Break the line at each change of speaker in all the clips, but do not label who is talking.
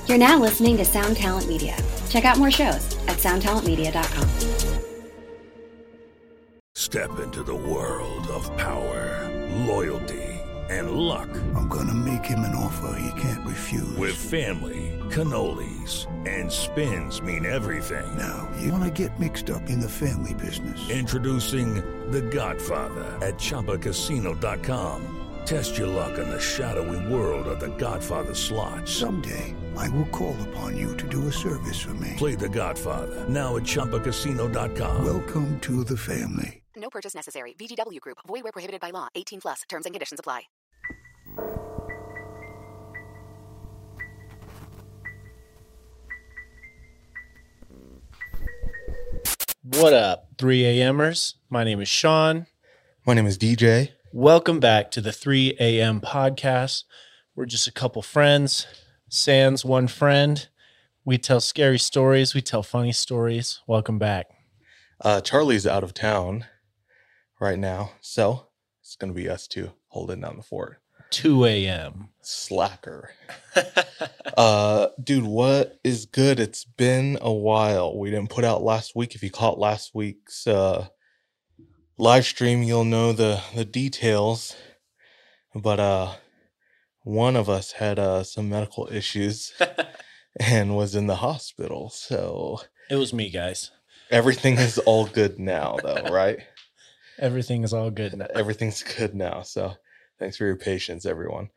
You're now listening to Sound Talent Media. Check out more shows at soundtalentmedia.com.
Step into the world of power, loyalty, and luck.
I'm gonna make him an offer he can't refuse.
With family, cannolis, and spins mean everything.
Now, you wanna get mixed up in the family business.
Introducing The Godfather at ChumbaCasino.com. Test your luck in the shadowy world of The Godfather slot.
Someday, I will call upon you to do a service for me.
Play The Godfather now at ChumbaCasino.com.
Welcome to the family.
No purchase necessary. VGW Group. Void where prohibited by law. 18 plus. Terms and conditions apply.
What up, 3 a.m.ers? My name is Sean.
My name is DJ.
Welcome back to the 3 a.m. podcast. We're just a couple friends, sans one friend. We tell scary stories. We tell funny stories. Welcome back.
Charlie's out of town right now, so it's going to be us two holding down the fort.
2 a.m.
Slacker. Dude, what is good? It's been a while. We didn't put out last week. If you caught last week's live stream, you'll know the details. But one of us had some medical issues and was in the hospital. So
It was me, guys.
everything is all good now, though, right?
Everything is all good now.
Everything's good now. So thanks for your patience, everyone.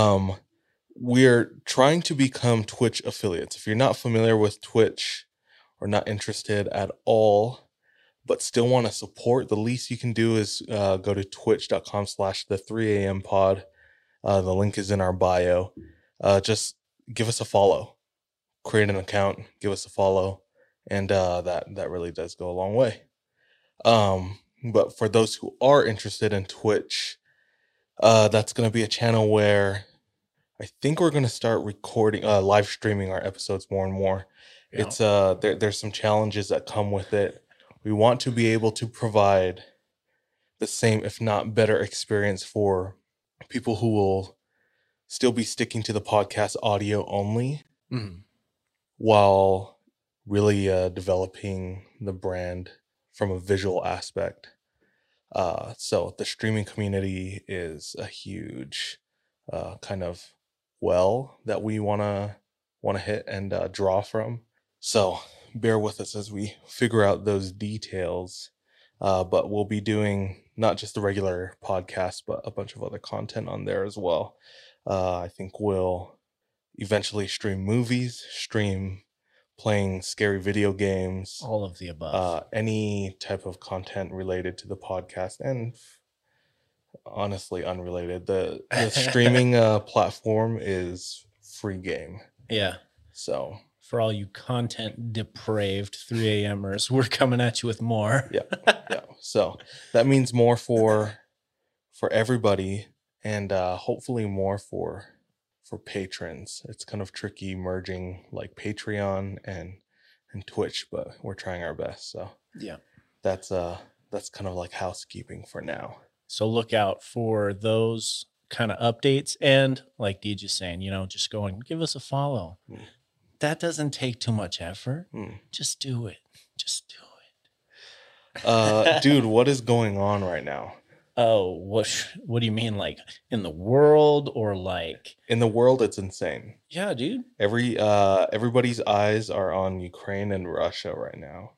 We're trying to become Twitch affiliates. If you're not familiar with Twitch or not interested at all, but still want to support, the least you can do is go to twitch.com/the3am pod. The link is in our bio. Just give us a follow, create an account, give us a follow. And that really does go a long way. But for those who are interested in Twitch, that's going to be a channel where I think we're going to start recording, live streaming our episodes more and more.
Yeah.
It's there's some challenges that come with it. We want to be able to provide the same, if not better, experience for people who will still be sticking to the podcast audio only, while really developing the brand from a visual aspect. So the streaming community is a huge kind of well that we want to hit and draw from. So bear with us as we figure out those details. But we'll be doing not just the regular podcast, but a bunch of other content on there as well. I think we'll eventually stream movies, stream playing scary video games,
All of the above.
any type of content related to the podcast, and honestly unrelated. The streaming platform is free game.
Yeah.
So
For all you content depraved 3 a.m.ers, we're coming at you with more.
yeah. So that means more for everybody, and hopefully more for patrons. It's kind of tricky merging like Patreon and Twitch, but we're trying our best. So
Yeah.
that's kind of like housekeeping for now.
So look out for those kind of updates. And like DJ's saying, just go and give us a follow. That doesn't take too much effort. Just do it. Just do it.
Dude, what is going on right now?
Oh, what do you mean? Like in the world or like?
In the world, it's insane.
Yeah, dude.
Everybody's eyes are on Ukraine and Russia right now.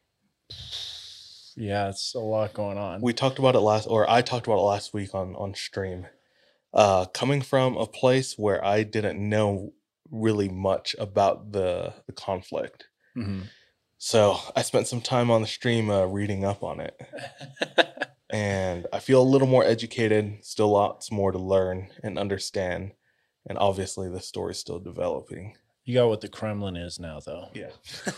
Yeah, it's a lot going on.
I talked about it last week on stream. Coming from a place where I didn't know really much about the conflict. So I spent some time on the stream reading up on it. And I feel a little more educated, still lots more to learn and understand. And obviously the story's still developing.
You got what the Kremlin is now, though.
Yeah.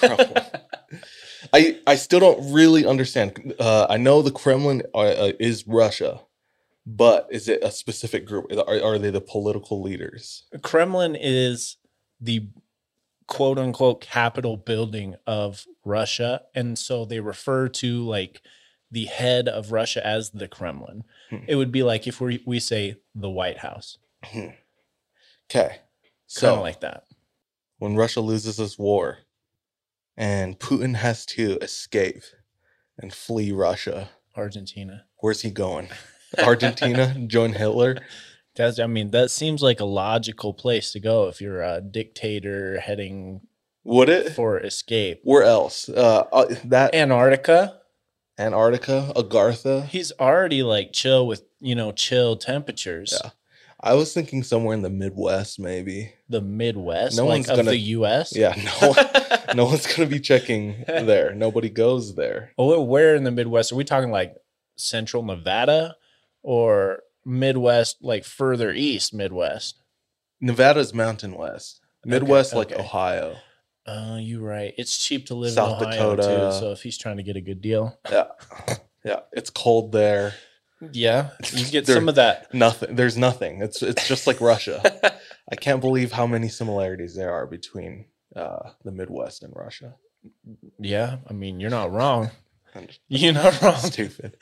I still don't really understand. I know the Kremlin is Russia, but is it a specific group? Are they the political leaders?
Kremlin is the quote unquote capital building of Russia. And so they refer to like the head of Russia as the Kremlin. It would be like if we say the White House.
Okay. So
Kind of like that.
when Russia loses this war and Putin has to escape and flee Russia,
Argentina.
where's he going? Argentina? Join Hitler?
That seems like a logical place to go if you're a dictator heading
Would it?
for escape.
Where else? That
Antarctica.
Antarctica, Agartha.
He's already like chill with, chill temperatures.
Yeah. I was thinking somewhere in the Midwest, maybe.
The Midwest,
No
like
one's
of
gonna-
the U.S.
Yeah, no one's gonna be checking there. Nobody goes there.
Oh, where in the Midwest? Are we talking like central Nevada or Midwest, like further east Midwest?
Nevada's Mountain West. Midwest, like
okay.
Ohio.
You're right. It's cheap to live
South
in Ohio
Dakota.
too. So if he's trying to get a good deal,
Yeah, yeah. It's cold there.
yeah, you get
There-
some of that.
Nothing. There's nothing. It's just like Russia. I can't believe how many similarities there are between the Midwest and Russia.
Yeah, I mean, you're not wrong.
I'm just
You're not wrong.
stupid.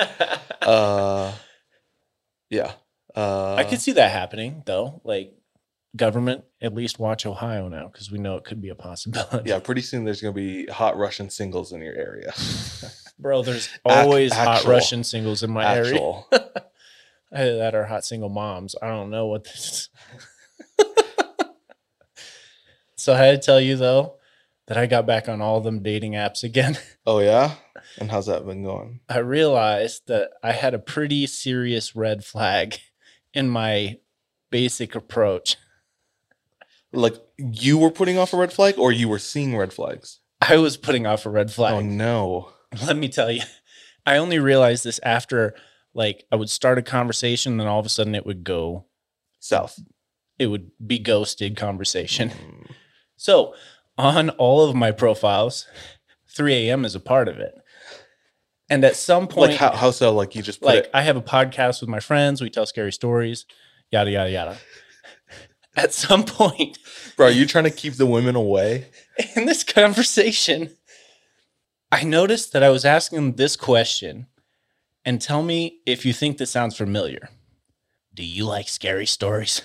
Yeah.
I could see that happening though. Like government, at least watch Ohio now because we know it could be a possibility.
Yeah, pretty soon there's going to be hot Russian singles in your area.
Bro, there's always hot
actual-
Russian singles in my area
Actual.
that are hot single moms. I don't know what this is. So I had to tell you though that I got back on all them dating apps again.
Oh, yeah? And how's that been going?
I realized that I had a pretty serious red flag in my basic approach.
Like, you were putting off a red flag or you were seeing red flags?
I was putting off a red flag.
Oh, no.
Let me tell you, I only realized this after, like, I would start a conversation, then all of a sudden it would go,
South.
it would be ghosted conversation. So on all of my profiles, 3 a.m. is a part of it. And at some point,
Like, how so? Like, you just put
like
it...
I have a podcast with my friends, we tell scary stories, yada, yada, yada. At some point
Bro, are you trying to keep the women away?
in this conversation, I noticed that I was asking them this question, and tell me if you think this sounds familiar. Do you like scary stories?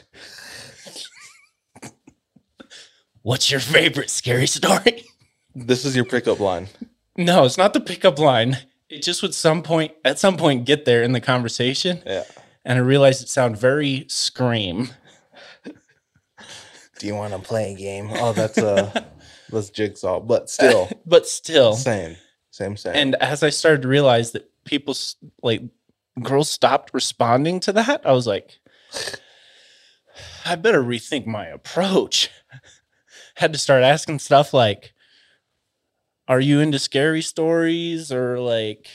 What's your favorite scary story?
This is your pickup line.
No, it's not the pickup line. It just would at some point get there in the conversation.
Yeah.
And I realized it sounded very Scream.
Do you want to play a game? Oh, that's Jigsaw. But still,
But still.
same.
And as I started to realize that people, like, girls stopped responding to that, I was like, I better rethink my approach. Had to start asking stuff like, are you into scary stories? Or like,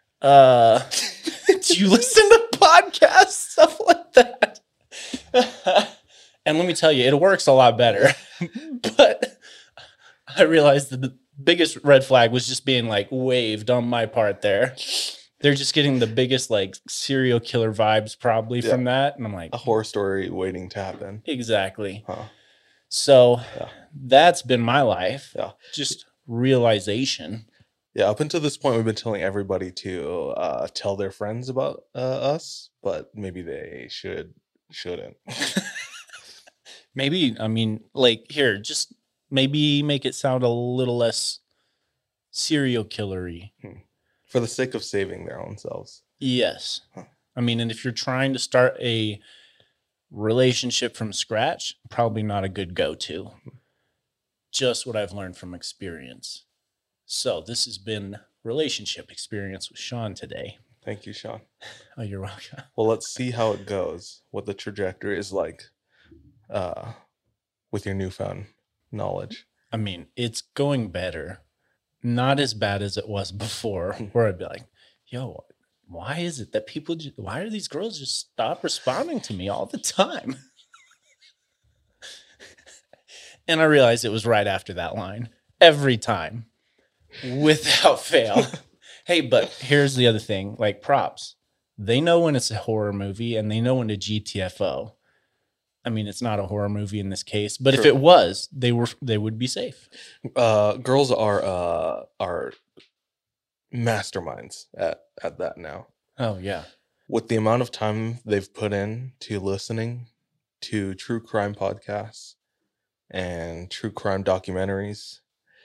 do you listen to podcasts? Stuff like that. And let me tell you, it works a lot better. But I realized that the biggest red flag was just being like waved on my part there. They're just getting the biggest like serial killer vibes probably from that. And I'm like,
A horror story waiting to happen.
exactly.
Huh.
So
Yeah.
that's been my life.
Yeah.
Just realization.
Yeah, up until this point, we've been telling everybody to tell their friends about us, but maybe they shouldn't.
Maybe, I mean, like here, just maybe make it sound a little less serial killer-y.
For the sake of saving their own selves.
Yes. I mean, and if you're trying to start a relationship from scratch, probably not a good go-to. Just what I've learned from experience. So this has been Relationship Experience with Sean today.
Thank you, Sean.
Oh, you're welcome.
Well, let's see how it goes, what the trajectory is like with your newfound knowledge.
I mean, it's going better. Not as bad as it was before, where I'd be like, yo, why is it that people, why are these girls just stop responding to me all the time? And I realized it was right after that line. Every time. Without fail. Hey, but here's the other thing. Like props. They know when it's a horror movie and they know when to GTFO. I mean, it's not a horror movie in this case, but if it was, they would be safe.
Girls are masterminds at that now.
Oh, yeah.
With the amount of time they've put in to listening to true crime podcasts, and true crime documentaries.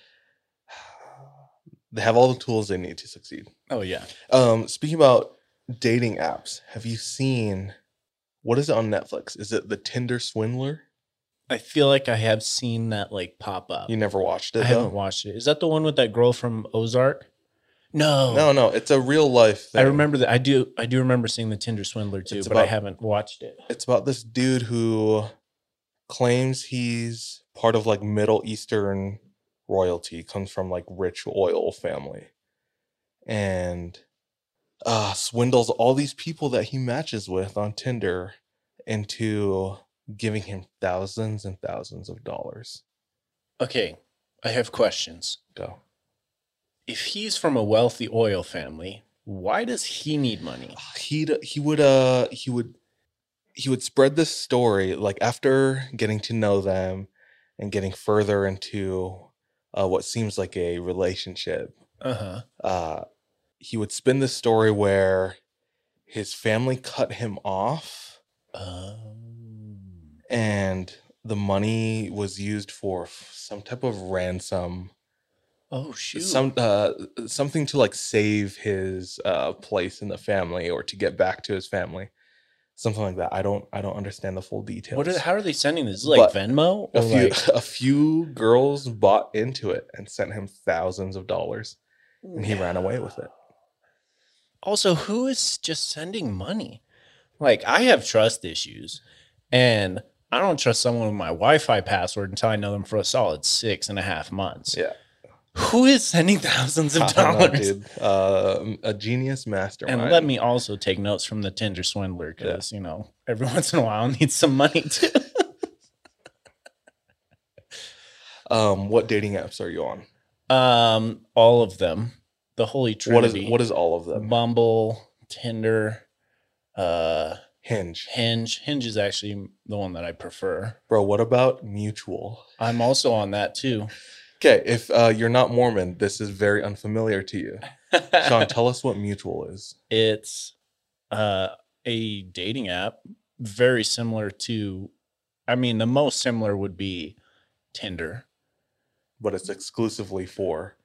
They have all the tools they need to succeed.
Oh, yeah.
Speaking about dating apps, have you seen, what is it on Netflix? Is it The Tinder Swindler?
I feel like I have seen that like pop up.
You never watched it,
I haven't watched it. Is that the one with that girl from Ozark? No.
No, it's a real life thing.
I remember that. I do remember seeing The Tinder Swindler too, but I haven't watched it.
It's about this dude who claims he's part of like Middle Eastern royalty, comes from like rich oil family, and swindles all these people that he matches with on Tinder into giving him thousands and thousands of dollars.
Okay, I have questions.
Go.
If he's from a wealthy oil family, why does he need money?
He would spread this story like after getting to know them and getting further into what seems like a relationship. He would spin this story where his family cut him off, and the money was used for some type of ransom.
Oh shoot!
Something to like save his place in the family or to get back to his family, something like that. I don't understand the full details.
How are they sending this? Is it like Venmo?
A few girls bought into it and sent him thousands of dollars, and he ran away with it.
Also, who is just sending money? Like, I have trust issues, and I don't trust someone with my Wi-Fi password until I know them for a solid 6.5 months.
Yeah.
Who is sending thousands of dollars?
Dude. A genius mastermind.
And let me also take notes from the Tinder Swindler because, you know, every once in a while I need some money too.
What dating apps are you on?
All of them. The Holy Trinity.
What is all of them?
Bumble, Tinder,
Hinge.
Hinge is actually the one that I prefer.
Bro, what about Mutual? I'm
also on that too.
Okay, if you're not Mormon, this is very unfamiliar to you. Sean, tell us what Mutual is.
It's a dating app very similar to, I mean, the most similar would be Tinder.
But it's exclusively for...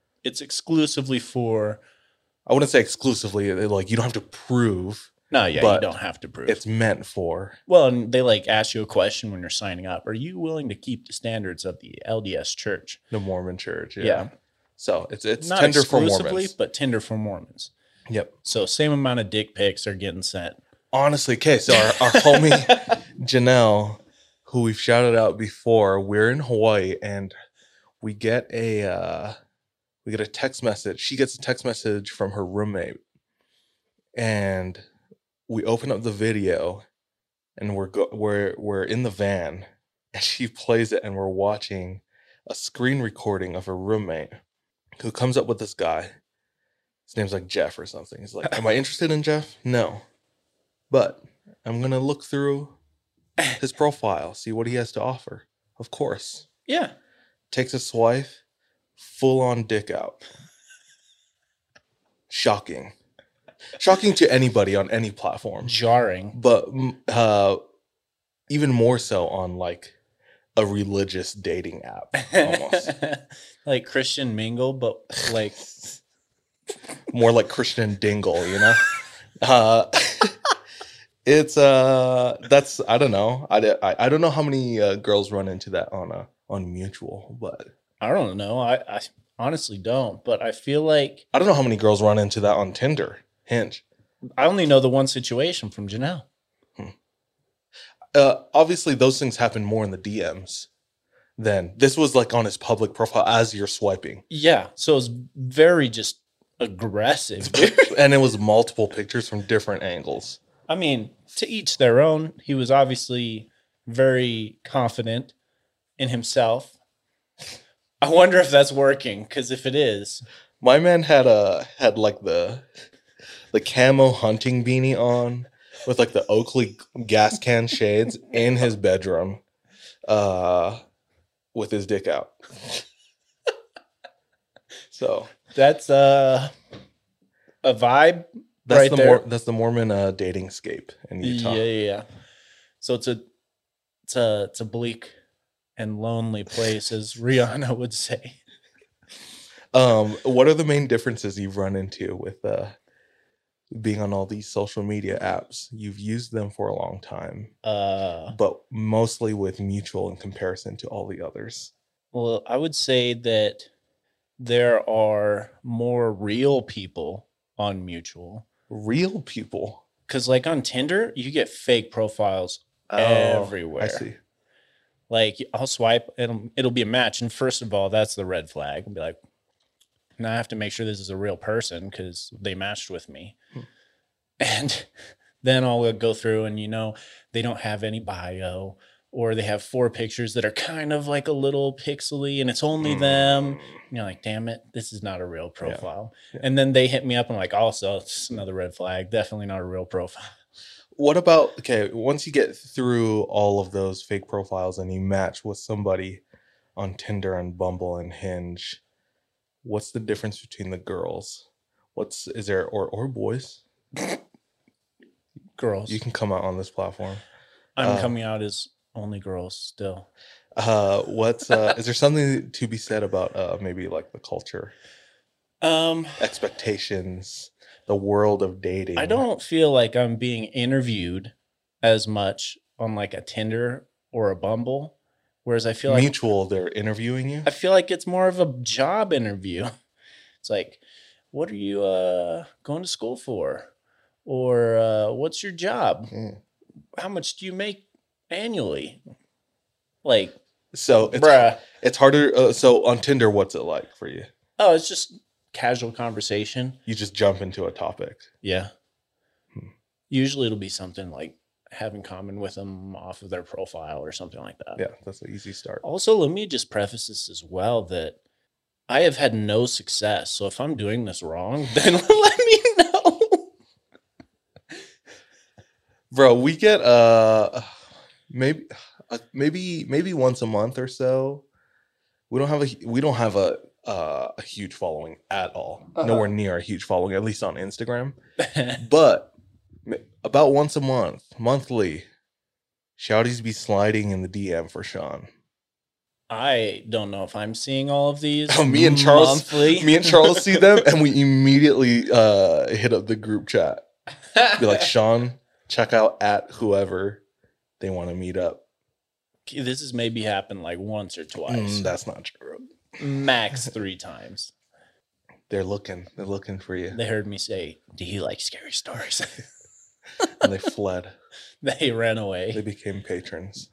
I wouldn't say exclusively, like you don't have to prove.
No, yeah, you don't have to prove.
It's meant for.
Well, and they like ask you a question when you're signing up. Are you willing to keep the standards of the LDS Church?
The Mormon Church,
yeah.
So it's
not
Tinder for Mormons.
But Tinder for Mormons.
Yep.
So same amount of dick pics are getting sent.
Honestly, okay, so our homie Janelle, who we've shouted out before, we're in Hawaii and we get a text message. She gets a text message from her roommate, and we open up the video, and we're in the van, and she plays it, and we're watching a screen recording of her roommate, who comes up with this guy. His name's like Jeff or something. He's like, "Am I interested in Jeff? No, but I'm gonna look through his profile, see what he has to offer. Of course,
yeah."
Takes a swipe. Full on dick out. Shocking to anybody on any platform.
Jarring.
But even more so on like a religious dating app almost.
Like Christian Mingle, but like
more like Christian Dingle, you know? It's that's, I don't know. I don't know how many girls run into that on Mutual, but
I don't know. I honestly don't, but I feel like...
I don't know how many girls run into that on Tinder, Hinge.
I only know the one situation from Janelle.
Obviously, those things happen more in the DMs than... This was like on his public profile as you're swiping.
Yeah, so it was very just aggressive.
And it was multiple pictures from different angles.
I mean, to each their own. He was obviously very confident in himself. I wonder if that's working, because if it is,
my man had like the camo hunting beanie on with like the Oakley gas can shades in his bedroom, with his dick out. So
that's a vibe. That's right
that's the Mormon dating scape in Utah.
Yeah. So it's a bleak and lonely place, as Rihanna would say.
What are the main differences you've run into with being on all these social media apps? You've used them for a long time, but mostly with Mutual in comparison to all the others.
Well, I would say that there are more real people on Mutual.
Real people?
Because like on Tinder, you get fake profiles everywhere.
I see.
Like I'll swipe and it'll be a match. And first of all, that's the red flag. I'll be like, now I have to make sure this is a real person because they matched with me. And then I'll go through and, they don't have any bio, or they have 4 pictures that are kind of like a little pixely and it's only them. And you're like, damn it, this is not a real profile. Yeah. And then they hit me up and I'm like, also, it's another red flag. Definitely not a real profile.
What about, once you get through all of those fake profiles and you match with somebody on Tinder and Bumble and Hinge, what's the difference between the girls? Is there or boys?
Girls.
You can come out on this platform.
I'm coming out as only girls still.
Is there something to be said about maybe like the culture? Expectations, the world of dating.
I don't feel like I'm being interviewed as much on like a Tinder or a Bumble. Whereas I feel like
Mutual, they're interviewing you.
I feel like it's more of a job interview. It's like, what are you going to school for? Or what's your job? How much do you make annually? Like,
so it's harder. So on Tinder, what's it like for you?
Oh, it's just casual conversation.
You just jump into a topic.
Yeah. Usually it'll be something like have in common with them off of their profile or something like that.
Yeah, that's an easy start.
Also, let me just preface this as well that I have had no success. So if I'm doing this wrong, then let me know.
Bro, we get maybe once a month or so. We don't have a huge following at all. Nowhere near a huge following, at least on Instagram. But about once a month, monthly, shouties be sliding in the DM for Sean.
I don't know if I'm seeing all of these.
Oh, me and Charles see them, and we immediately hit up the group chat. Be like, Sean, check out at whoever they want to meet up.
This has maybe happened like once or twice.
That's not true.
Max 3 times.
They're looking for you.
They heard me say, "Do you like scary stories?"
And they fled.
They ran away.
They became patrons.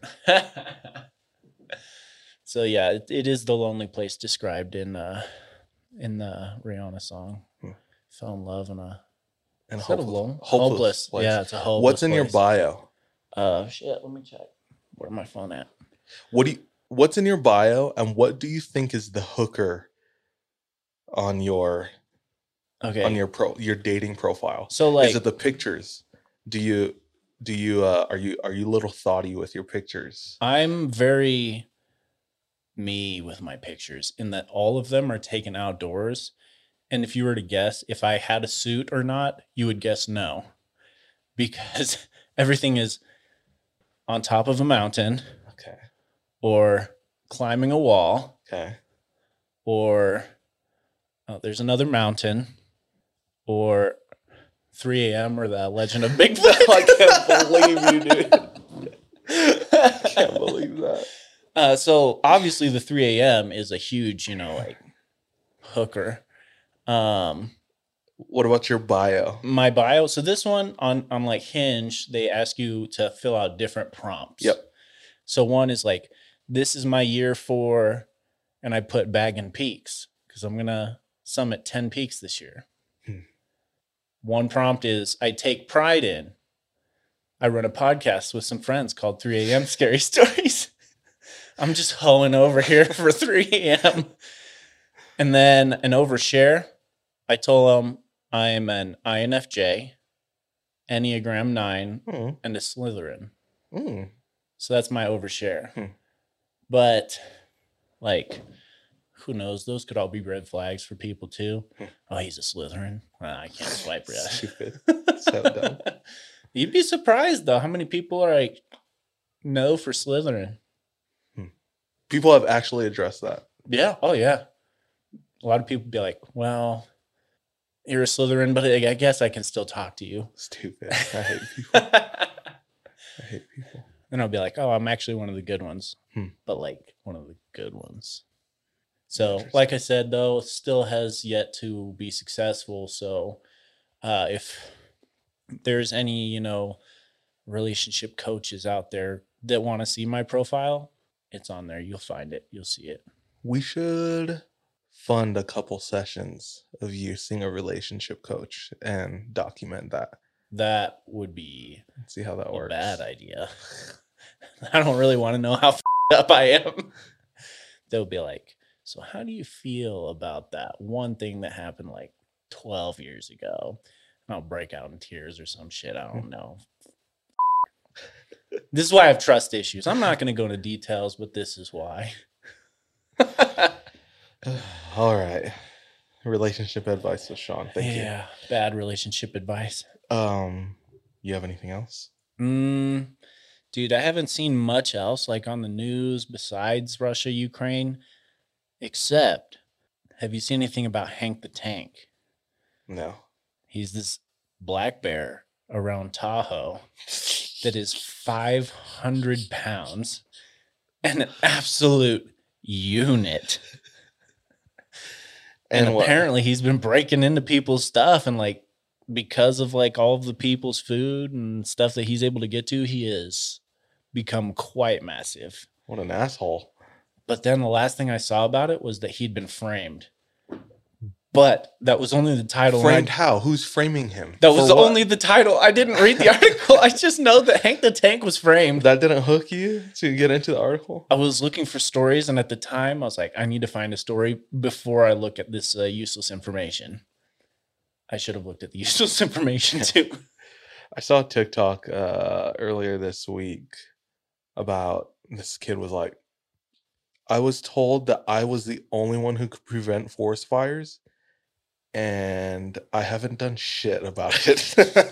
So yeah, it is the lonely place described in the Rihanna song. Fell in love in a hopeless
place.
Yeah, it's a hopeless.
What's in your bio?
Shit. Let me check. Where's my phone at?
What's in your bio, and what do you think is the hooker on your your dating profile?
So like,
is it the pictures? Are you a little thoughty with your pictures?
I'm very me with my pictures in that all of them are taken outdoors. And if you were to guess if I had a suit or not, you would guess no, because everything is on top of a mountain.
Okay.
Or climbing a wall.
Okay. Or
there's another mountain. Or 3 a.m. or the Legend of Bigfoot.
I can't believe you, dude. I can't believe that.
So obviously the 3 a.m. is a huge, hooker.
What about your bio?
My bio. So this one on like Hinge, they ask you to fill out different prompts.
Yep.
So one is like, this is my year for, and I put bagging peaks because I'm going to summit 10 peaks this year. One prompt is I take pride in. I run a podcast with some friends called 3 a.m. Scary Stories. I'm just hoeing over here for 3 a.m. And then an overshare. I told them I'm an INFJ, Enneagram 9, and a Slytherin. So that's my overshare. But, like, who knows? Those could all be red flags for people, too. Oh, he's a Slytherin. I can't swipe that.
Stupid. So dumb.
You'd be surprised, though, how many people are like, no for Slytherin.
People have actually addressed that.
Yeah. Oh, yeah. A lot of people be like, well, you're a Slytherin, but I guess I can still talk to you.
Stupid. I hate people. I hate people.
And I'll be like, oh, I'm actually one of the good ones. But like one of the good ones. So like I said, though, still has yet to be successful. So if there's any, you know, relationship coaches out there that want to see my profile, it's on there. You'll find it. You'll see it.
We should fund a couple sessions of you seeing a relationship coach and document that.
That would be
See how that works.
a bad idea. I don't really want to know how up I am. They'll be like, so how do you feel about that one thing that happened like 12 years ago? And I'll break out in tears or some shit. I don't know. This is why I have trust issues. I'm not going to go into details, but this is why.
All right. Relationship advice with Sean. Thank you.
Yeah, bad relationship advice.
You have anything else?
Dude, I haven't seen much else like on the news besides Russia, Ukraine, except have you seen anything about Hank the Tank?
No.
He's this black bear around Tahoe that is 500 pounds and an absolute unit. And apparently he's been breaking into people's stuff, and like because of like all of the people's food and stuff that he's able to get to, he has become quite massive.
What an asshole.
But then the last thing I saw about it was that he'd been framed. But that was only the title.
Framed how? Who's framing him?
That was only the title. I didn't read the article. I just know that Hank the Tank was framed.
That didn't hook you to get into the article?
I was looking for stories, and at the time, I was like, I need to find a story before I look at this useless information. I should have looked at the useless information, too.
I saw a TikTok earlier this week about this kid was like, I was told that I was the only one who could prevent forest fires, and I haven't done shit about it.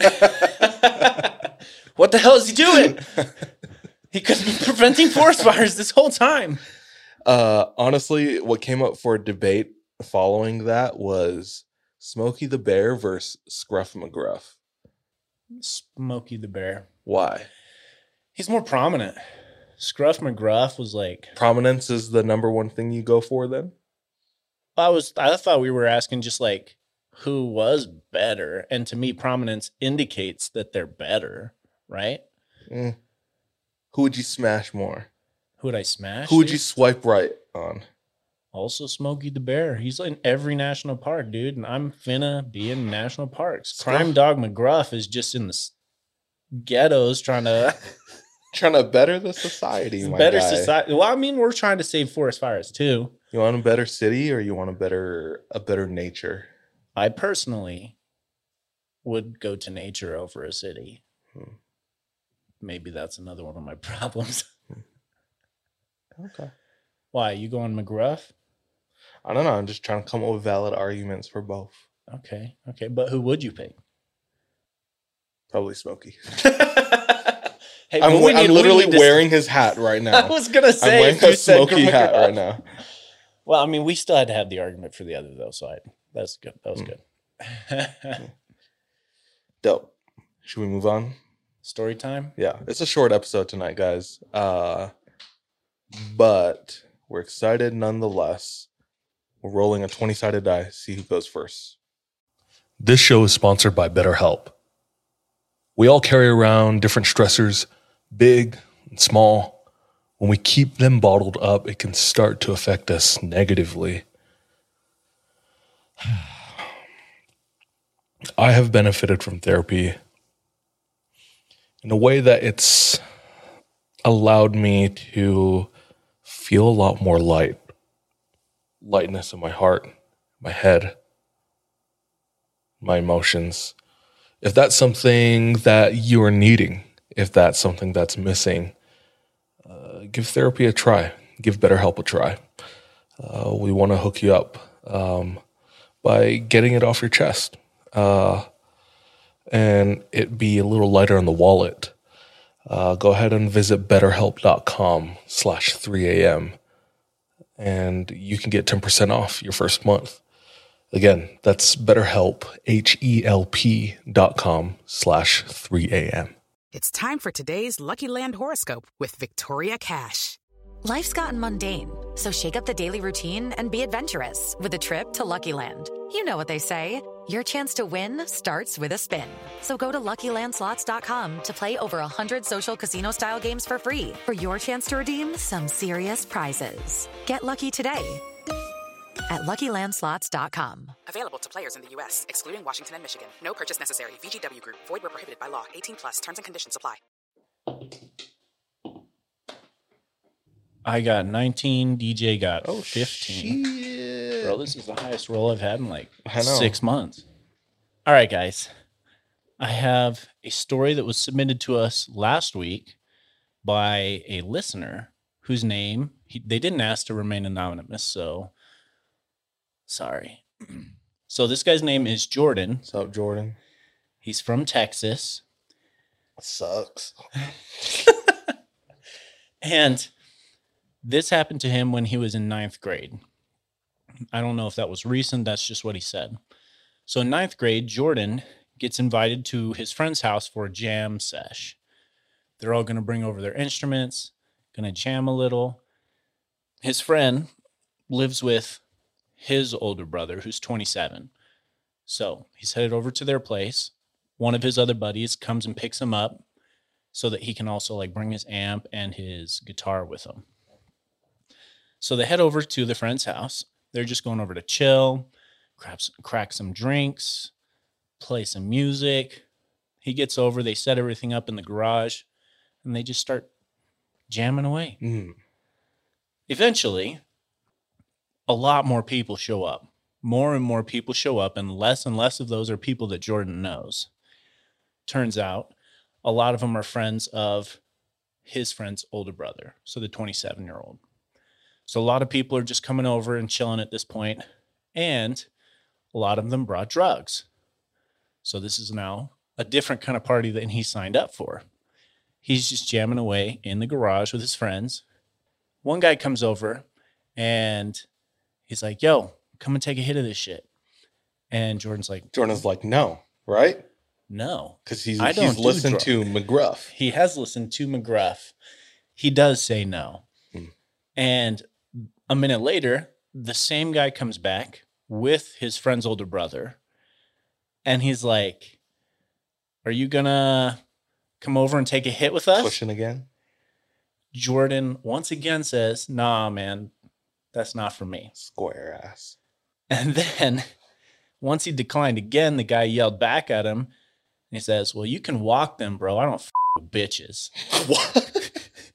What the hell is he doing? He could be preventing forest fires this whole time.
Honestly, what came up for a debate following that was Smokey the Bear versus Scruff McGruff.
Smokey the Bear.
Why?
He's more prominent. Scruff McGruff was like...
Prominence is the number one thing you go for then?
I thought we were asking just like who was better. And to me, prominence indicates that they're better, right?
Who would you smash more?
Who would I smash?
Who would you swipe right on?
Also Smokey the Bear. He's in every national park, dude. And I'm finna be in national parks. Crime Dog McGruff is just in the ghettos trying to...
Trying to better the society, my guy.
Society. Well, I mean, we're trying to save forest fires, too.
You want a better city or you want a better nature?
I personally would go to nature over a city. Maybe that's another one of my problems.
Okay.
Why? You going McGruff?
I don't know. I'm just trying to come up with valid arguments for both.
Okay. But who would you pick?
Probably Smokey.
Hey,
I'm literally wearing his hat right now.
I was going to say.
I'm wearing a Smokey hat right now.
Well, I mean, we still had to have the argument for the other, though, so that's good. That was good.
Dope. Should we move on?
Story time?
Yeah. It's a short episode tonight, guys. But we're excited nonetheless. We're rolling a 20-sided die. See who goes first.
This show is sponsored by BetterHelp. We all carry around different stressors, big and small. When we keep them bottled up, it can start to affect us negatively. I have benefited from therapy in a way that it's allowed me to feel a lot more lightness in my heart, my head, my emotions. If that's something that you are needing, if that's something that's missing, give therapy a try. Give BetterHelp a try. We want to hook you up by getting it off your chest and it be a little lighter on the wallet. Go ahead and visit betterhelp.com/3am and you can get 10% off your first month. Again, that's BetterHelp, HELP.com/3AM.
It's time for today's Lucky Land horoscope with Victoria Cash.
Life's gotten mundane, so shake up the daily routine and be adventurous with a trip to Lucky Land. You know what they say, your chance to win starts with a spin. So go to LuckyLandSlots.com to play over 100 social casino-style games for free for your chance to redeem some serious prizes. Get lucky today at LuckyLandSlots.com.
Available to players in the U.S., excluding Washington and Michigan. No purchase necessary. VGW Group. Void where prohibited by law. 18+. Terms and conditions apply.
I got 19. DJ got
Oh,
15.
shit.
Bro, this is the highest roll I've had in like
I know.
6 months. All right, guys. I have a story that was submitted to us last week by a listener whose name, they didn't ask to remain anonymous, so sorry. So this guy's name is Jordan.
What's up, Jordan?
He's from Texas.
Sucks.
And this happened to him when he was in 9th grade. I don't know if that was recent. That's just what he said. So in 9th grade, Jordan gets invited to his friend's house for a jam sesh. They're all going to bring over their instruments, going to jam a little. His friend lives with his older brother, who's 27. So he's headed over to their place. One of his other buddies comes and picks him up so that he can also like bring his amp and his guitar with him. So they head over to the friend's house. They're just going over to chill, crack some drinks, play some music. He gets over, they set everything up in the garage, and they just start jamming away. Eventually, a lot more people show up. More and more people show up, and less of those are people that Jordan knows. Turns out, a lot of them are friends of his friend's older brother, so the 27-year-old. So a lot of people are just coming over and chilling at this point, and a lot of them brought drugs. So this is now a different kind of party than he signed up for. He's just jamming away in the garage with his friends. One guy comes over, and he's like, yo, come and take a hit of this shit. And Jordan's like,
no, right?
No.
Because he's
I don't do
listened to McGruff.
He has listened to McGruff. He does say no. And a minute later, the same guy comes back with his friend's older brother. And he's like, are you going to come over and take a hit with us?
Pushing again?
Jordan once again says, nah, man, that's not for me.
Square ass.
And then once he declined again, the guy yelled back at him. And he says, well, you can walk them, bro. I don't f with bitches.
What?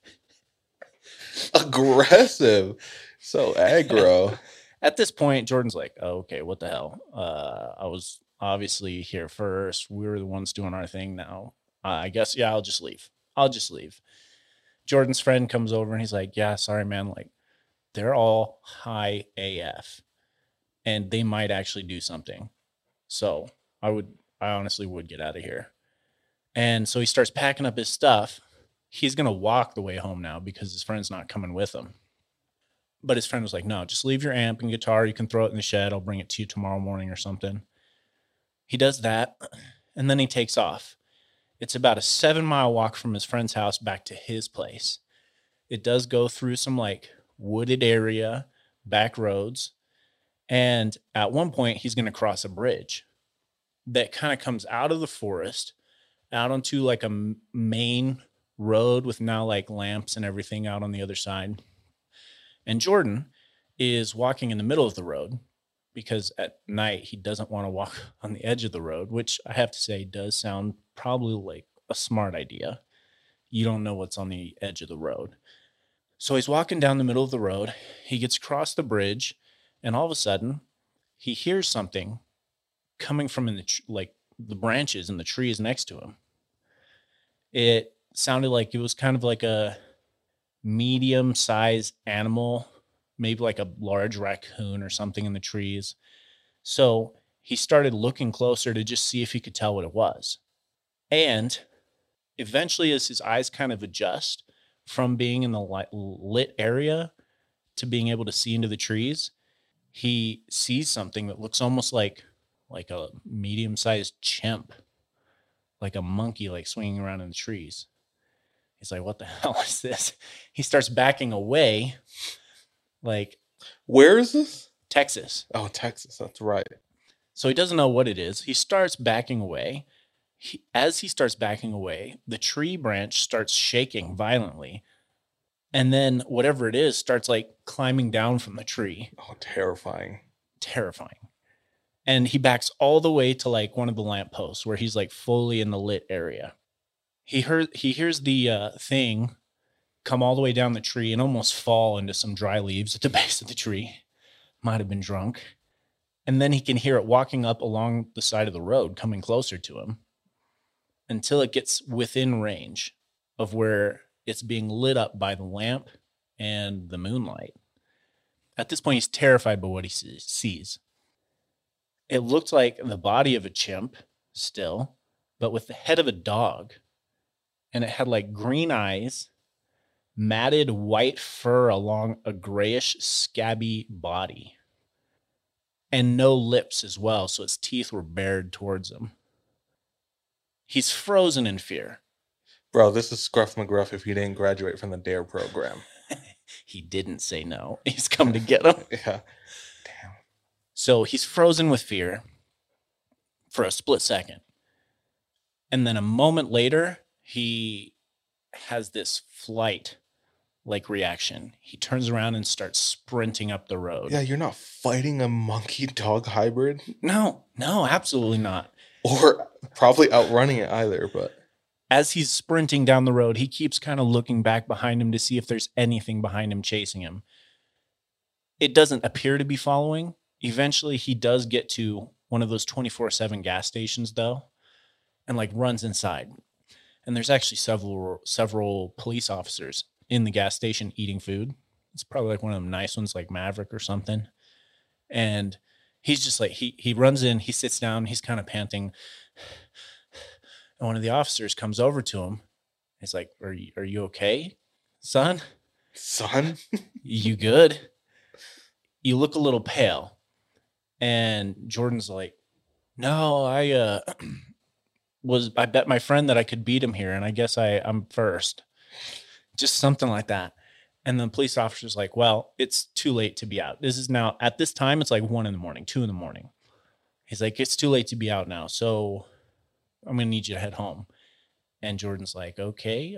Aggressive. So aggro.
At this point, Jordan's like, oh, okay, what the hell? I was obviously here first. We were the ones doing our thing now. I guess, yeah, I'll just leave. Jordan's friend comes over and he's like, yeah, sorry, man. Like, they're all high AF and they might actually do something. So I honestly would get out of here. And so he starts packing up his stuff. He's going to walk the way home now because his friend's not coming with him. But his friend was like, no, just leave your amp and guitar. You can throw it in the shed. I'll bring it to you tomorrow morning or something. He does that, and then he takes off. It's about a 7-mile walk from his friend's house back to his place. It does go through some like wooded area, back roads. And at one point, he's going to cross a bridge that kind of comes out of the forest out onto like a main road with now like lamps and everything out on the other side. And Jordan is walking in the middle of the road because at night he doesn't want to walk on the edge of the road, which I have to say does sound probably like a smart idea. You don't know what's on the edge of the road. So he's walking down the middle of the road. He gets across the bridge, and all of a sudden he hears something coming from the branches and the trees next to him. It sounded like it was kind of like a medium-sized animal, maybe like a large raccoon or something in the trees. So he started looking closer to just see if he could tell what it was. And eventually, as his eyes kind of adjust from being in the lit area to being able to see into the trees, he sees something that looks almost like a medium-sized chimp, like a monkey, like swinging around in the trees. He's like, what the hell is this? He starts backing away. Like,
where is this?
Texas.
Oh, Texas. That's right.
So he doesn't know what it is. He starts backing away. As he starts backing away, the tree branch starts shaking violently. And then whatever it is starts like climbing down from the tree.
Oh, terrifying.
Terrifying. And he backs all the way to like one of the lampposts where he's like fully in the lit area. He hears the thing come all the way down the tree and almost fall into some dry leaves at the base of the tree. Might have been drunk. And then he can hear it walking up along the side of the road, coming closer to him until it gets within range of where it's being lit up by the lamp and the moonlight. At this point, he's terrified by what he sees. It looked like the body of a chimp still, but with the head of a dog. And it had like green eyes, matted white fur along a grayish, scabby body. And no lips as well, so its teeth were bared towards him. He's frozen in fear.
Bro, this is Scruff McGruff if he didn't graduate from the DARE program.
He didn't say no. He's come to get him.
Yeah. Damn.
So he's frozen with fear for a split second. And then a moment later, he has this flight-like reaction. He turns around and starts sprinting up the road.
Yeah, you're not fighting a monkey-dog hybrid.
No, absolutely not.
Or probably outrunning it either, but...
As he's sprinting down the road, he keeps kind of looking back behind him to see if there's anything behind him chasing him. It doesn't appear to be following. Eventually, he does get to one of those 24/7 gas stations, though, and like runs inside. And there's actually several police officers in the gas station eating food. It's probably like one of them nice ones, like Maverick or something. And he's just like, he runs in, he sits down, he's kind of panting. And one of the officers comes over to him. He's like, are you okay, son?
Son?
You good? You look a little pale. And Jordan's like, no, I bet my friend that I could beat him here, and I guess I'm first. Just something like that. And the police officer's like, well, it's too late to be out. This is now, at this time, it's like 1 a.m, 2 a.m. He's like, it's too late to be out now, so I'm going to need you to head home. And Jordan's like, okay.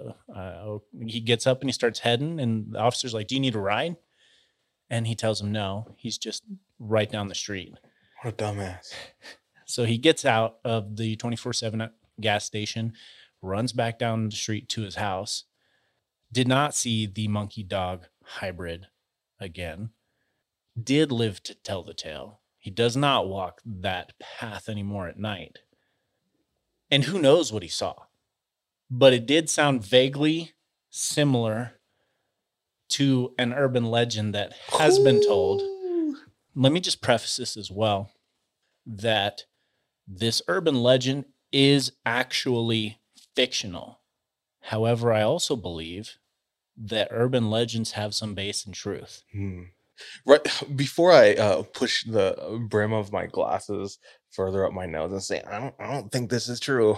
He gets up and he starts heading, and the officer's like, do you need a ride? And he tells him no. He's just right down the street.
What a dumbass.
So he gets out of the 24/7 gas station, runs back down the street to his house, did not see the monkey dog hybrid again, did live to tell the tale. He does not walk that path anymore at night. And who knows what he saw, but it did sound vaguely similar to an urban legend that has been told. Let me just preface this as well, that this urban legend is actually fictional. However, I also believe that urban legends have some base in truth.
Right before I push the brim of my glasses further up my nose and say, I don't think this is true.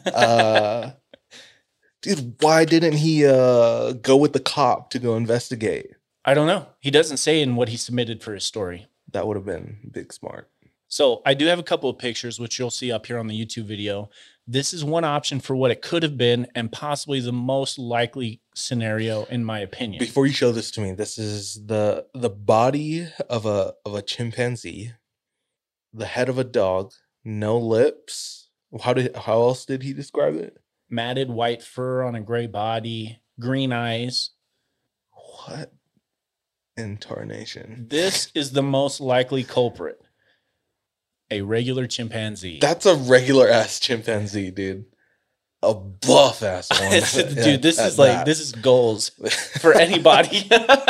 Dude, why didn't he go with the cop to go investigate?
I don't know. He doesn't say in what he submitted for his story.
That would have been big smart.
So I do have a couple of pictures, which you'll see up here on the YouTube video. This is one option for what it could have been and possibly the most likely scenario, in my opinion.
Before you show this to me, this is the body of a chimpanzee, the head of a dog, no lips. How else did he describe it?
Matted white fur on a gray body, green eyes.
What in tarnation?
This is the most likely culprit. A regular chimpanzee.
That's a regular ass chimpanzee, dude. A buff ass one.
Dude, this is goals for anybody.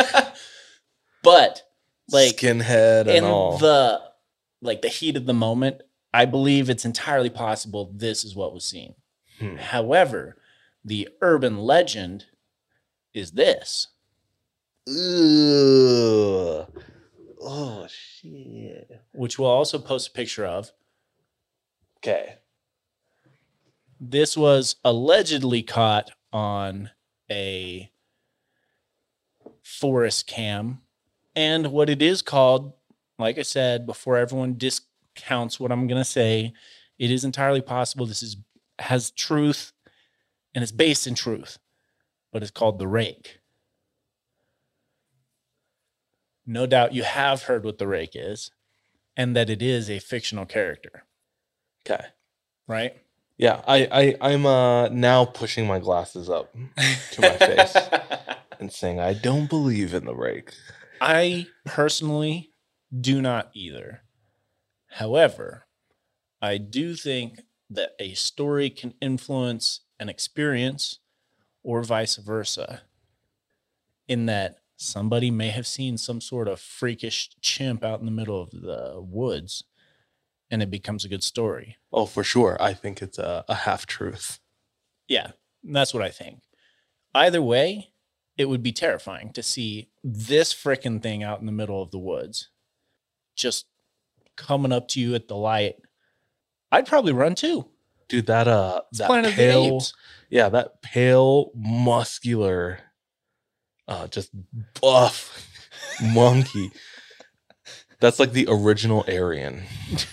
But like
skinhead and all.
The heat of the moment, I believe it's entirely possible this is what was seen. However, the urban legend is this.
Ugh. Oh, shit.
which we'll also post a picture of.
Okay.
This was allegedly caught on a forest cam. And what it is called, like I said, before everyone discounts what I'm going to say, it is entirely possible this has truth and it's based in truth, but it's called The Rake. No doubt you have heard what The Rake is and that it is a fictional character.
Okay.
Right?
Yeah, I'm now pushing my glasses up to my face and saying I don't believe in The Rake.
I personally do not either. However, I do think that a story can influence an experience or vice versa, in that somebody may have seen some sort of freakish chimp out in the middle of the woods and it becomes a good story.
Oh, for sure. I think it's a half-truth.
Yeah, that's what I think. Either way, it would be terrifying to see this frickin' thing out in the middle of the woods just coming up to you at the light. I'd probably run too.
Dude, that
Planet of the
pale,
Apes.
yeah, that pale, muscular, just buff monkey. That's like the original Aryan.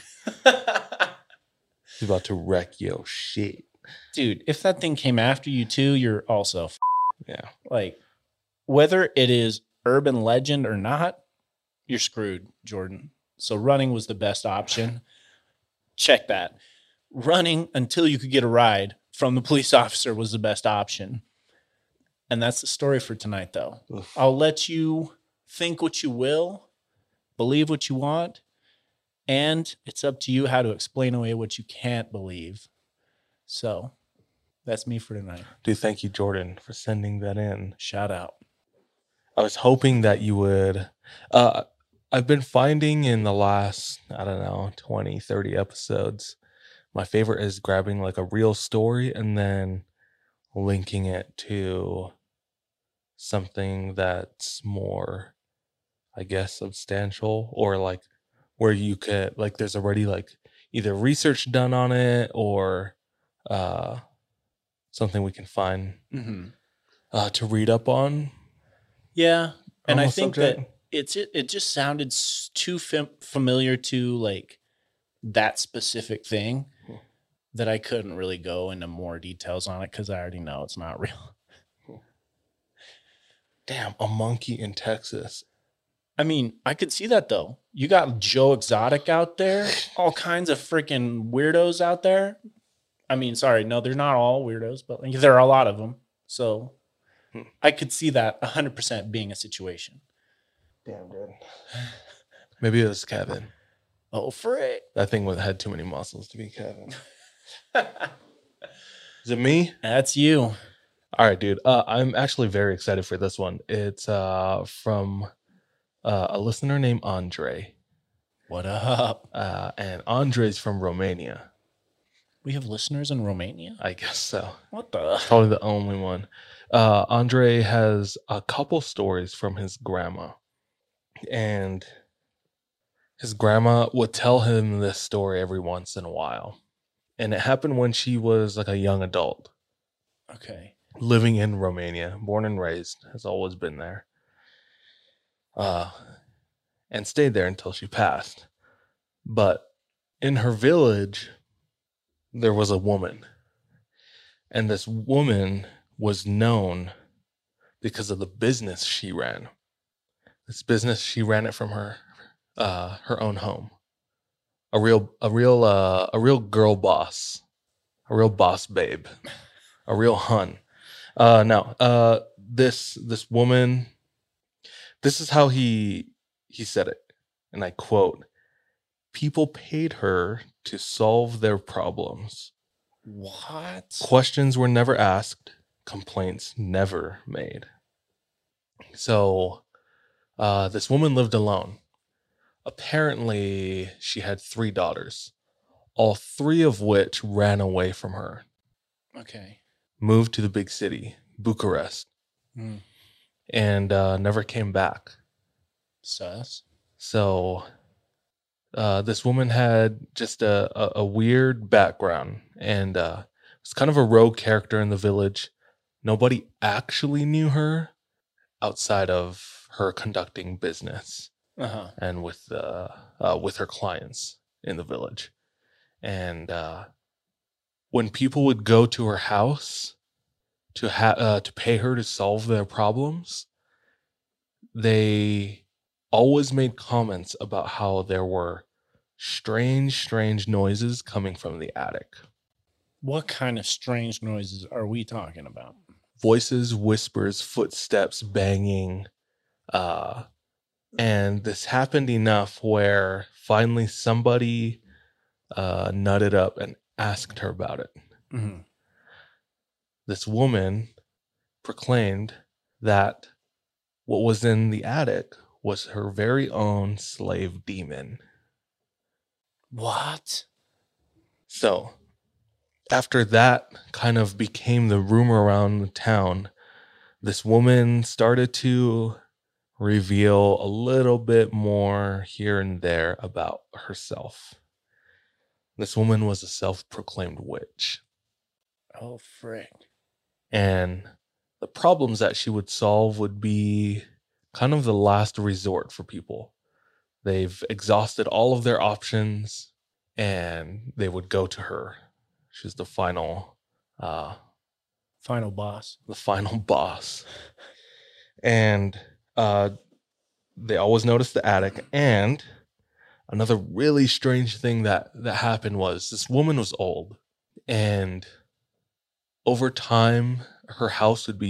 He's about to wreck your shit.
Dude, if that thing came after you too, you're also
Yeah.
like, whether it is urban legend or not, you're screwed, Jordan. So running was the best option. Check that. Running until you could get a ride from the police officer was the best option. And that's the story for tonight, though.
Oof.
I'll let you think what you will, believe what you want, and it's up to you how to explain away what you can't believe. So that's me for tonight.
Dude, thank you, Jordan, for sending that in.
Shout out.
I was hoping that you would. I've been finding in the last, 20, 30 episodes, my favorite is grabbing like a real story and then linking it to something that's more, I guess, substantial, or like where you could, like, there's already like either research done on it or something we can find to read up on.
Yeah, and
on
I
the
think
subject.
that it just sounded too familiar to like that specific thing that I couldn't really go into more details on it because I already know it's not real.
Damn, a monkey in Texas.
I mean, I could see that though. You got Joe Exotic out there, all kinds of freaking weirdos out there. I mean, sorry, no, they're not all weirdos, but like, there are a lot of them. So I could see that 100% being a situation.
Damn, dude. Maybe it was Kevin.
Oh, frick.
That thing had too many muscles to be Kevin. Is it me?
That's you.
All right, dude. I'm actually very excited for this one. It's from a listener named Andre.
What up?
And Andre's from Romania.
We have listeners in Romania?
I guess so.
What the?
Probably the only one. Andre has a couple stories from his grandma. And his grandma would tell him this story every once in a while. And it happened when she was like a young adult.
Okay.
Living in Romania, born and raised, has always been there. And stayed there until she passed. But in her village, there was a woman. And this woman was known because of the business she ran. This business, she ran it from her own home. A real girl boss. A real boss babe. A real hun. This woman, this is how he said it, and I quote, "People paid her to solve their problems.
What?
Questions were never asked, complaints never made." So, this woman lived alone. Apparently, she had 3 daughters, all 3 of which ran away from her.
Okay.
Moved to the big city, Bucharest.
and never came back.
Sus.
So this woman had just a weird background, and was kind of a rogue character in the village. Nobody actually knew her outside of her conducting business and with her clients in the village. And when people would go to her house to pay her to solve their problems, they always made comments about how there were strange noises coming from the attic.
What kind of strange noises are we talking about?
Voices, whispers, footsteps, banging. And this happened enough where finally somebody nutted up and asked her about it.
Mm-hmm.
This woman proclaimed that what was in the attic was her very own slave demon.
What?
So, after that kind of became the rumor around the town, this woman started to reveal a little bit more here and there about herself. This woman was a self-proclaimed witch.
Oh, frick.
And the problems that she would solve would be kind of the last resort for people. They've exhausted all of their options, and they would go to her. She's the final
boss.
The final boss. And they always noticed the attic. And another really strange thing that happened was this woman was old. And over time, her house and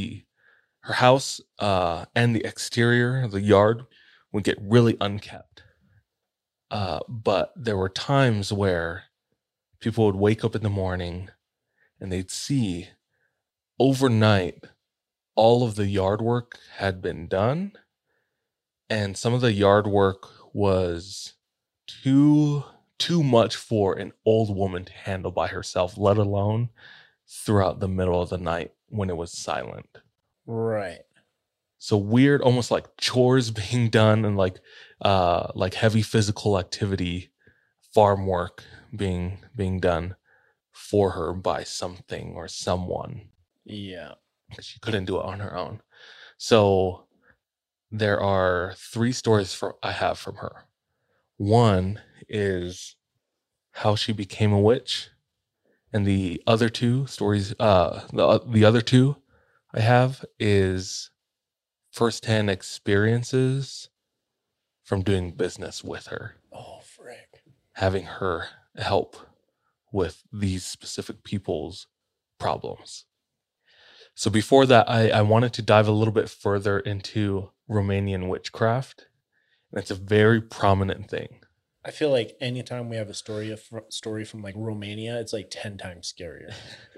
the exterior, the yard, would get really unkept. But there were times where people would wake up in the morning and they'd see overnight all of the yard work had been done, and some of the yard work was too much for an old woman to handle by herself, let alone throughout the middle of the night when it was silent.
Right.
So weird, almost like chores being done, and like heavy physical activity, farm work being done for her by something or someone.
Yeah.
She couldn't do it on her own. So there are 3 stories I have from her. One is how she became a witch, and the other 2 stories, the other 2 I have is firsthand experiences from doing business with her.
Oh, frick.
Having her help with these specific people's problems. So before that, I wanted to dive a little bit further into Romanian witchcraft. And it's a very prominent thing.
I feel like anytime we have a story from like Romania, it's like 10 times scarier.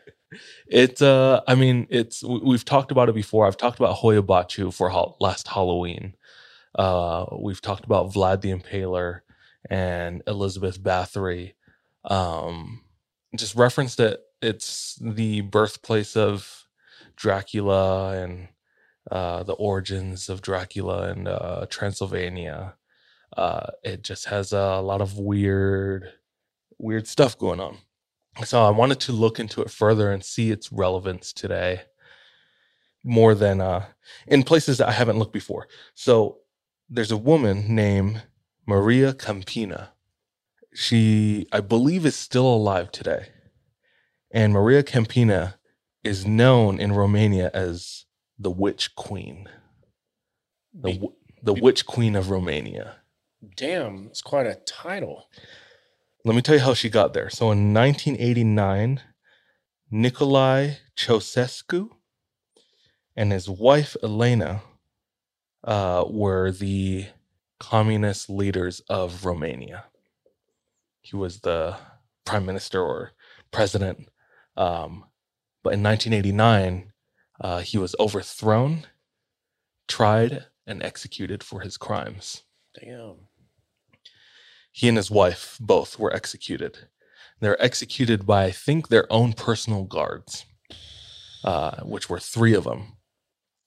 We've talked about it before. I've talked about Hoia Baciu for last Halloween. We've talked about Vlad the Impaler and Elizabeth Bathory. Just referenced that it's the birthplace of Dracula and the origins of Dracula and Transylvania. It just has a lot of weird stuff going on. So I wanted to look into it further and see its relevance today more than in places that I haven't looked before. So there's a woman named Maria Campina. She, I believe, is still alive today. And Maria Campina is known in Romania as the Witch Queen. The Witch Queen of Romania.
Damn, it's quite a title.
Let me tell you how she got there. So in 1989, Nicolae Ceausescu and his wife Elena were the communist leaders of Romania. He was the prime minister or president. But in 1989, he was overthrown, tried, and executed for his crimes.
Damn.
He and his wife both were executed. They're executed by, I think, their own personal guards, which were 3 of them.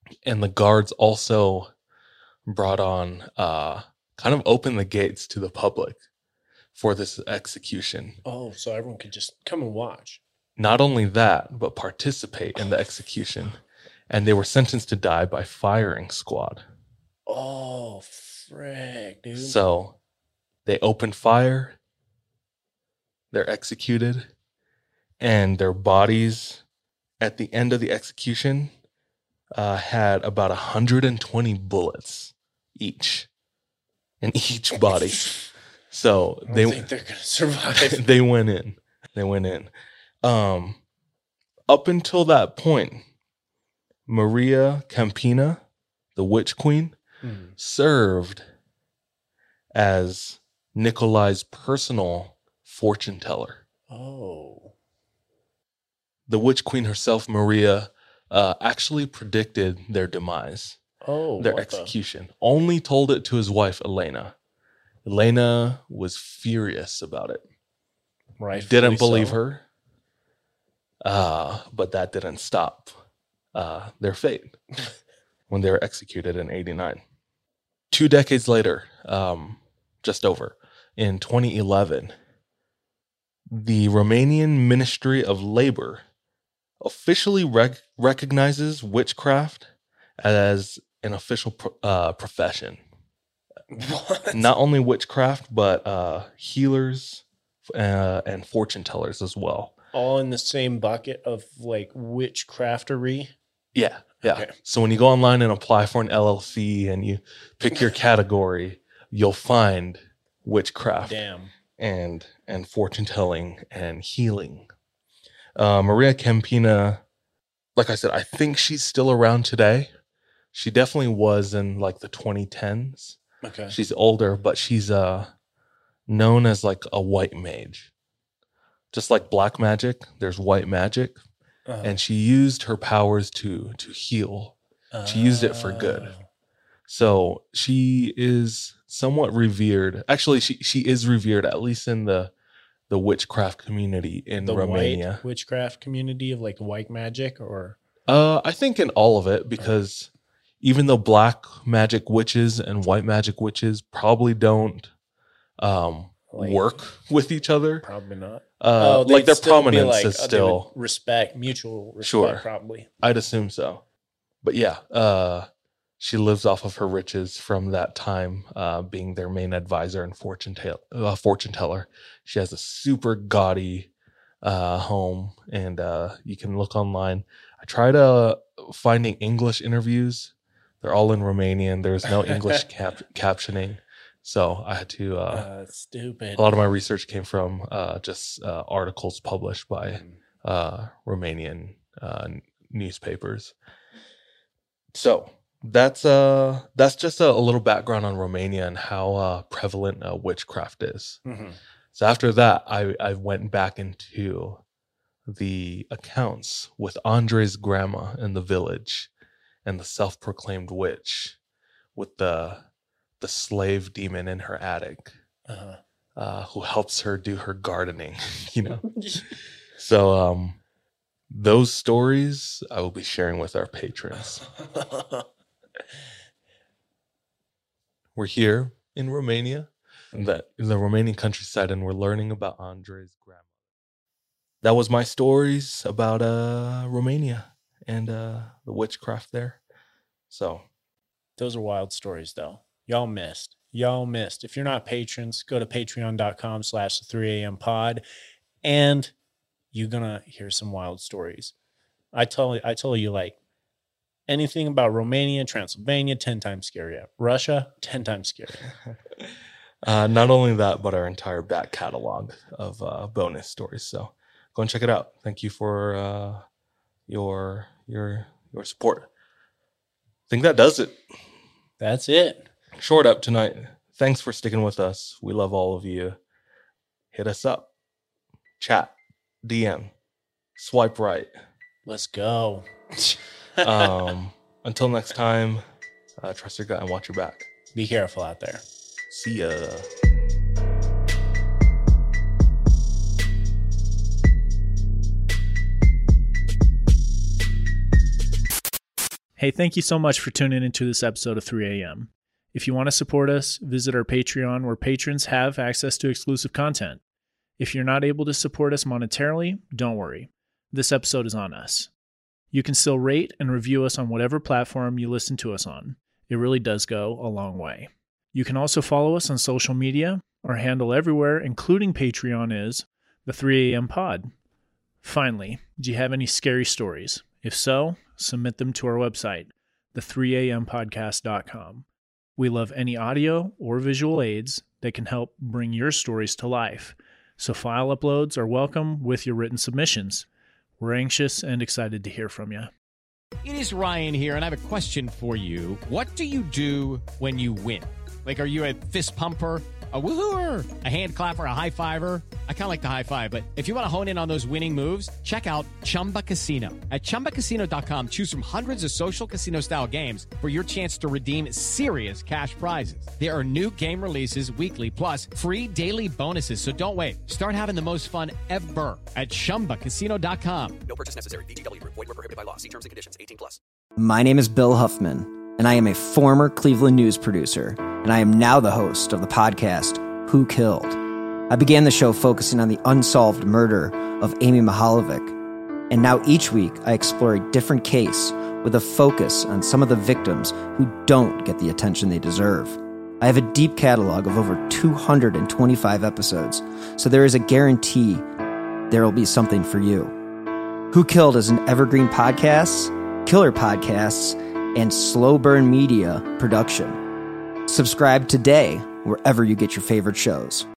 And the guards also brought on, kind of opened the gates to the public for this execution.
Oh, so everyone could just come and watch.
Not only that, but participate in the execution. And they were sentenced to die by firing squad.
Oh, frick, dude.
So they open fire, they're executed, and their bodies at the end of the execution had about 120 bullets each in each body. So
I don't think they're going to survive.
They went in. Up until that point, Maria Campina, the witch queen, served as Nikolai's personal fortune teller.
Oh.
The witch queen herself, Maria, actually predicted their demise, their execution. Only told it to his wife, Elena. Elena was furious about it.
Right.
Didn't believe her. But that didn't stop their fate when they were executed in 1989. 2 decades later, just over, in 2011, the Romanian Ministry of Labor officially recognizes witchcraft as an official profession.
What?
Not only witchcraft, but healers and fortune tellers as well.
All in the same bucket of like witchcraftery?
Yeah.
Okay.
So when you go online and apply for an LLC and you pick your category, you'll find witchcraft.
Damn.
And fortune telling and healing. Maria Campina, like I said, I think she's still around today. She definitely was in like the 2010s.
Okay.
She's older, but she's known as like a white mage. Just like black magic, there's white magic. And she used her powers to heal. She used it for good. So she is somewhat revered. Actually, she is revered, at least in the witchcraft community in Romania.
White witchcraft community of like white magic, or?
I think in all of it, because even though black magic witches and white magic witches probably don't work with each other.
Probably not.
Like their prominence is still
mutual respect.
Sure.
Probably.
I'd assume so. But yeah, she lives off of her riches from that time, being their main advisor and fortune teller. She has a super gaudy home, and you can look online. I tried finding English interviews. They're all in Romanian. There's no English captioning. So I had to.
Stupid.
A lot of my research came from just articles published by Romanian newspapers. So that's just a little background on Romania and how prevalent witchcraft is. Mm-hmm. So after that, I went back into the accounts with Andrei's grandma in the village and the self-proclaimed witch with the slave demon in her attic, who helps her do her gardening, So those stories I will be sharing with our patrons. We're here in Romania, in the Romanian countryside, and we're learning about Andrei's grandma. That was my stories about Romania and the witchcraft there. So
those are wild stories, though. Y'all missed. If you're not patrons, go to patreon.com/3am pod, and you're gonna hear some wild stories. I told you, like, anything about Romania, Transylvania, 10 times scarier. Russia, 10 times scarier.
Not only that, but our entire back catalog of bonus stories. So go and check it out. Thank you for your support. I think that does it.
That's it.
Short up tonight. Thanks for sticking with us. We love all of you. Hit us up. Chat. DM. Swipe right.
Let's go.
Until next time, trust your gut and watch your back.
Be careful out there.
See ya.
Hey,
Hey, thank you so much for tuning into this episode of 3 a.m. If you want to support us, visit our Patreon, where patrons have access to exclusive content. If you're not able to support us monetarily, don't worry. This episode is on us. You can still rate and review us on whatever platform you listen to us on. It really does go a long way. You can also follow us on social media. Our handle everywhere, including Patreon, is the 3 a.m. pod. Finally, do you have any scary stories? If so, submit them to our website, the3ampodcast.com. We love any audio or visual aids that can help bring your stories to life. So file uploads are welcome with your written submissions. We're anxious and excited to hear from you.
It is Ryan here, and I have a question for you. What do you do when you win? Like, are you a fist pumper, a woo-hooer, a hand clapper, a high-fiver? I kind of like the high-five, but if you want to hone in on those winning moves, check out Chumba Casino. At ChumbaCasino.com, choose from hundreds of social casino-style games for your chance to redeem serious cash prizes. There are new game releases weekly, plus free daily bonuses, so don't wait. Start having the most fun ever at ChumbaCasino.com.
No purchase necessary. VGW Group. Void where prohibited by law. See terms and conditions. 18+.
My name is Bill Huffman, and I am a former Cleveland news producer, and I am now the host of the podcast, Who Killed? I began the show focusing on the unsolved murder of Amy Mihaljevic, and now each week I explore a different case with a focus on some of the victims who don't get the attention they deserve. I have a deep catalog of over 225 episodes, so there is a guarantee there will be something for you. Who Killed is an evergreen podcasts, killer podcasts, and slow burn media production. Subscribe today wherever you get your favorite shows.